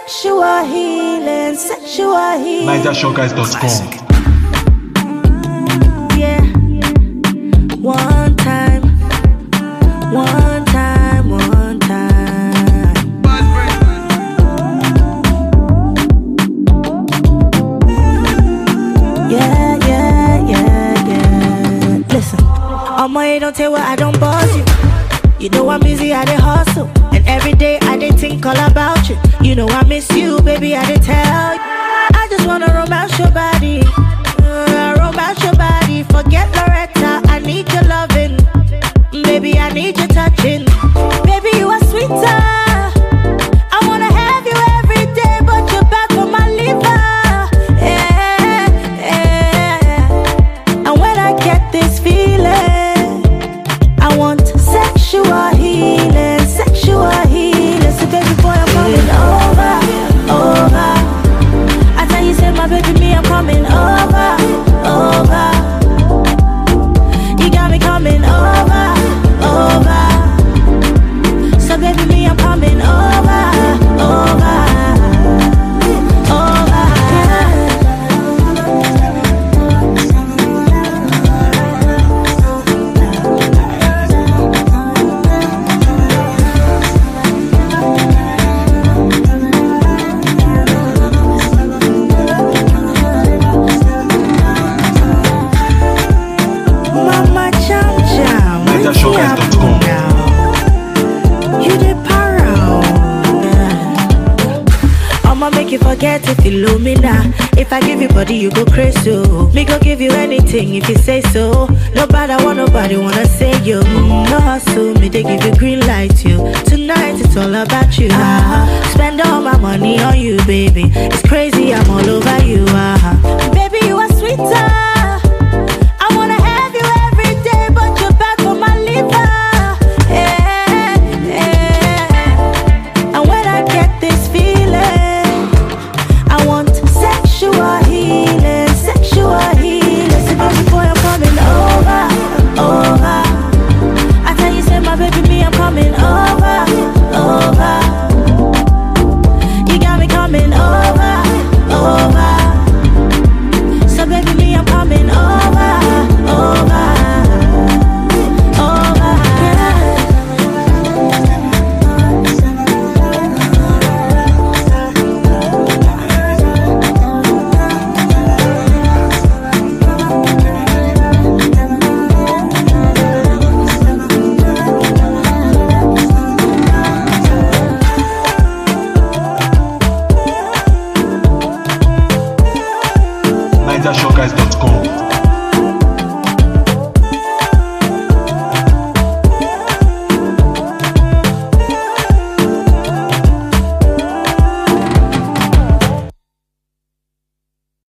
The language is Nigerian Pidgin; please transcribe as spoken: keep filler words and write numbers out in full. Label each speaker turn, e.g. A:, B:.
A: Sexual healing, sexual healing.
B: niger show guys dot com.
A: Yeah. One time, one time, one time. Yeah, yeah, yeah, yeah. Listen, I'ma you don't tell what I don't boss you. You know I'm busy, I dey hustle, and every day I dey think all about you. You know I miss you, baby, I dey tell you. I just wanna romance your body, uh, romance your body. Forget Loretta, I need your loving, baby, I need your touching. Baby, you are sweeter. I wanna have you every day, but you're back on my liver. Yeah, yeah. And when I get this feeling, I want sexual healing, sexual healing. So baby boy, I'm coming over, over. I tell you, say my baby, me, I'm coming over, over. You got me coming over, over. So baby, me, I'm coming over, over, over. Mama Jam Jam,
B: niger show guys dot com.
A: you the para. I'ma make you forget if you love me now. If I give you body, you go crazy. Oh. Me go give you anything if you say so. Nobody want nobody wanna say you. Mm, no hustle, me they give you green light. You tonight it's all about you. Uh-huh. Spend all my money on you, baby. It's crazy, I'm all over you. Uh-huh. Baby, you are sweeter. I wanna have you every day, but you're back on my liver. Yeah, yeah. And when I get this feeling, I want sexual healing, sexual healing. So baby boy, I'm coming over, over. I tell you, say my baby, me, I'm coming over, over. You got me coming over, over. So baby, me, I'm coming over, over, over.
B: niger show guys dot com.